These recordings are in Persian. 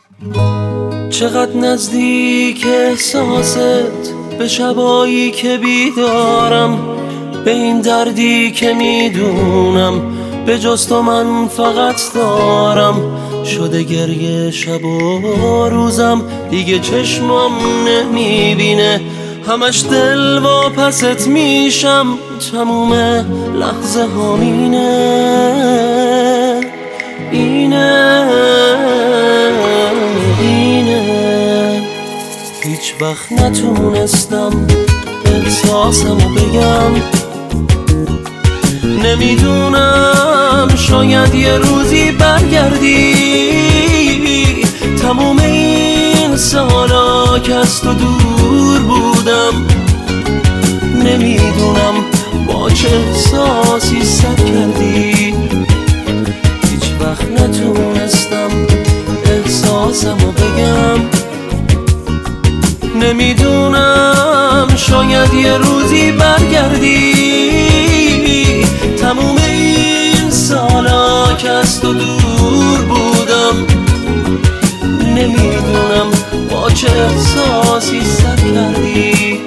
چقدر نزدیک احساست به شبایی که بیدارم، به این دردی که میدونم به جز تو من فقط دارم. شده گریه شب و روزم، دیگه چشمم نمیبینه، همش دل واپست میشم، تموم لحظه ها اینه هیچ وقت نتونستم احساسمو بگم. نمیدونم شاید یه روزی برگردی، تموم این سالا که از تو دور بودم. نمیدونم با چه احساسی سر کردی، هیچ وقت نتونستم احساسمو بگم. نمیدونم شاید یه روزی برگردی، تموم این سالا که از تو دور بودم. نمیدونم با چه احساسی سر کردی،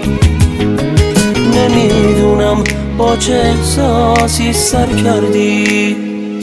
نمیدونم با چه احساسی سر کردی.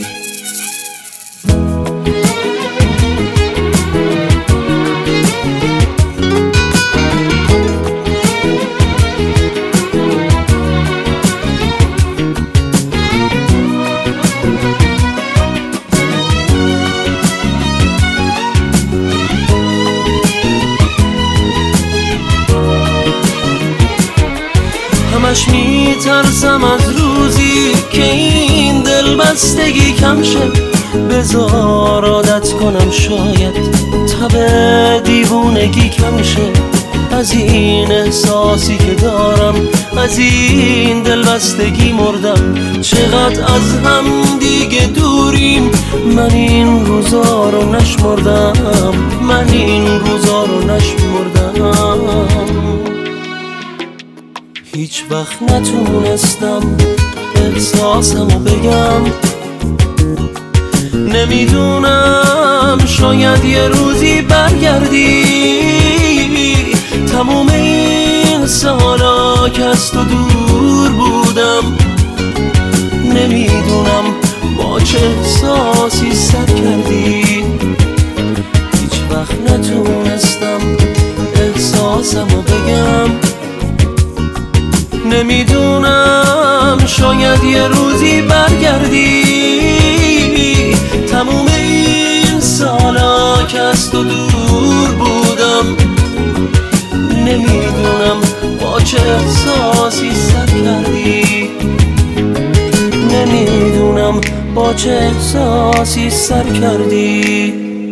همش میترسم از روزی که این دل بستگی کم شه، بذار عادت کنم شاید تب دیوونگی کم شه. از این احساسی که دارم، از این دل بستگی مردم، چقدر از هم دیگه دوریم. من این روزا رو نشمردم، من این روزا رو نشمردم. هیچ وقت نتونستم احساسمو بگم. نمیدونم شاید یه روزی برگردی، تموم این سالا که از تو دور بودم. نمیدونم با چه احساسی سر کردی، هیچ وقت نتونستم احساسمو بگم. نمیدونم شاید یه روزی برگردی، تموم این سالا که از تو دور بودم. نمیدونم با چه احساسی سر کردی، نمیدونم با چه احساسی سر کردی.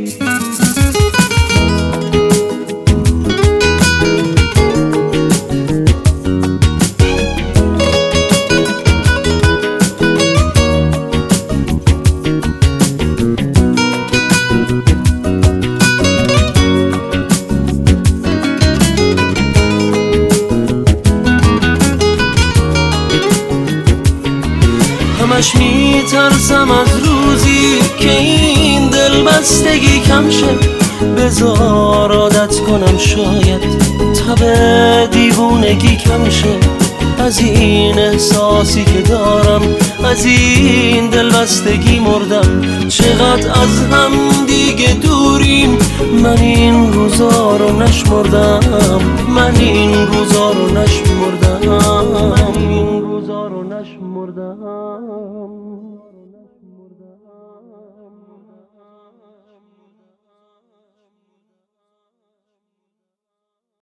همش میترسم از روزی که این دل بستگی کم شه، بذار عادت کنم شاید تب دیوونگی کم شه. از این احساسی که دارم، از این دل بستگی مردم، چقدر از هم دیگه دوریم. من این روزا رو نشمردم، من این روزا رو نشمردم، من این روزا رو نشمردم.